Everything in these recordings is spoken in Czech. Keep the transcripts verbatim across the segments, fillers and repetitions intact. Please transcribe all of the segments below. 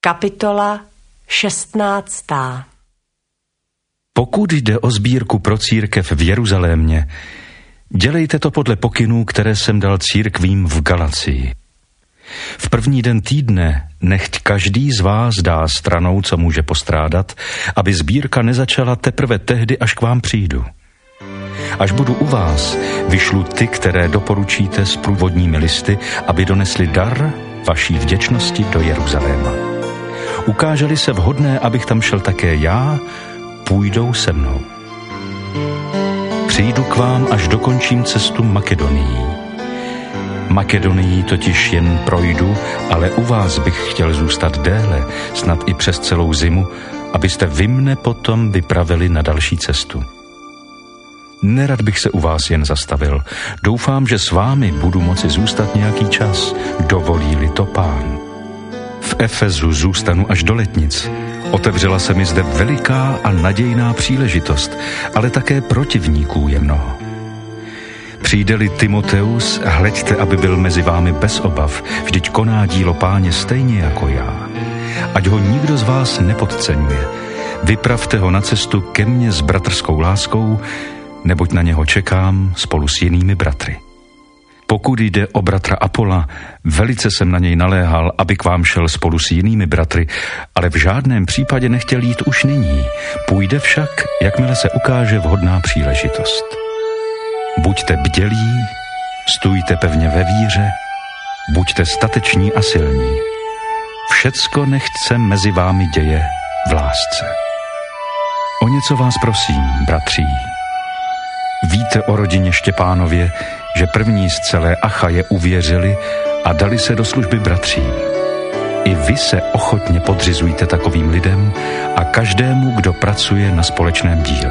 Kapitola šestnáctá. Pokud jde o sbírku pro církev v Jeruzalémě, dělejte to podle pokynů, které jsem dal církvím v Galacii. V první den týdne nechť každý z vás dá stranou, co může postrádat, aby sbírka nezačala teprve tehdy, až k vám přijdu. Až budu u vás, vyšlu ty, které doporučíte s průvodními listy, aby donesli dar vaší vděčnosti do Jeruzaléma. Ukáže-li se vhodné, abych tam šel také já, půjdou se mnou. Přijdu k vám, až dokončím cestu Makedonií. Makedonii totiž jen projdu, ale u vás bych chtěl zůstat déle, snad i přes celou zimu, abyste vy mne potom vypravili na další cestu. Nerad bych se u vás jen zastavil. Doufám, že s vámi budu moci zůstat nějaký čas, dovolí-li to Pán. V Efezu zůstanu až do letnic. Otevřela se mi zde veliká a nadějná příležitost, ale také protivníků je mnoho. Přijde-li Timoteus, hleďte, aby byl mezi vámi bez obav, vždyť koná dílo Páně stejně jako já. Ať ho nikdo z vás nepodceňuje. Vypravte ho na cestu ke mně s bratrskou láskou, neboť na něho čekám spolu s jinými bratry. Pokud jde o bratra Apola, velice jsem na něj naléhal, aby k vám šel spolu s jinými bratry, ale v žádném případě nechtěl jít už nyní. Půjde však, jakmile se ukáže vhodná příležitost. Buďte bdělí, stůjte pevně ve víře, buďte stateční a silní. Všecko nechť se mezi vámi děje v lásce. O něco vás prosím, bratří. Víte o rodině Štěpánově, že první z celé Achaje uvěřili a dali se do služby bratřím. I vy se ochotně podřizujte takovým lidem a každému, kdo pracuje na společném díle.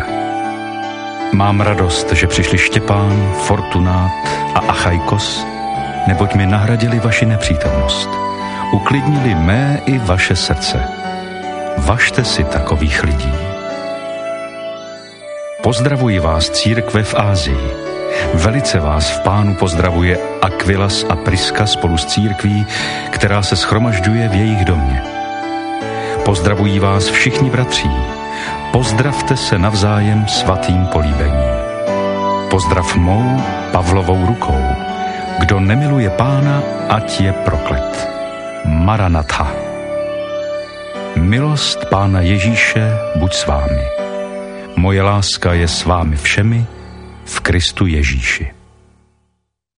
Mám radost, že přišli Štěpán, Fortunát a Achajkos, neboť mi nahradili vaši nepřítomnost. Uklidnili mé i vaše srdce. Važte si takových lidí. Pozdravuji vás, církve v Ázii. Velice vás v Pánu pozdravuje Akvilas a Priska spolu s církví, která se shromažďuje v jejich domě. Pozdravují vás všichni bratří. Pozdravte se navzájem svatým políbením. Pozdrav mou Pavlovou rukou. Kdo nemiluje Pána, ať je proklet. Maranatha. Milost Pána Ježíše buď s vámi. Moje láska je s vámi všemi v Kristu Ježíši.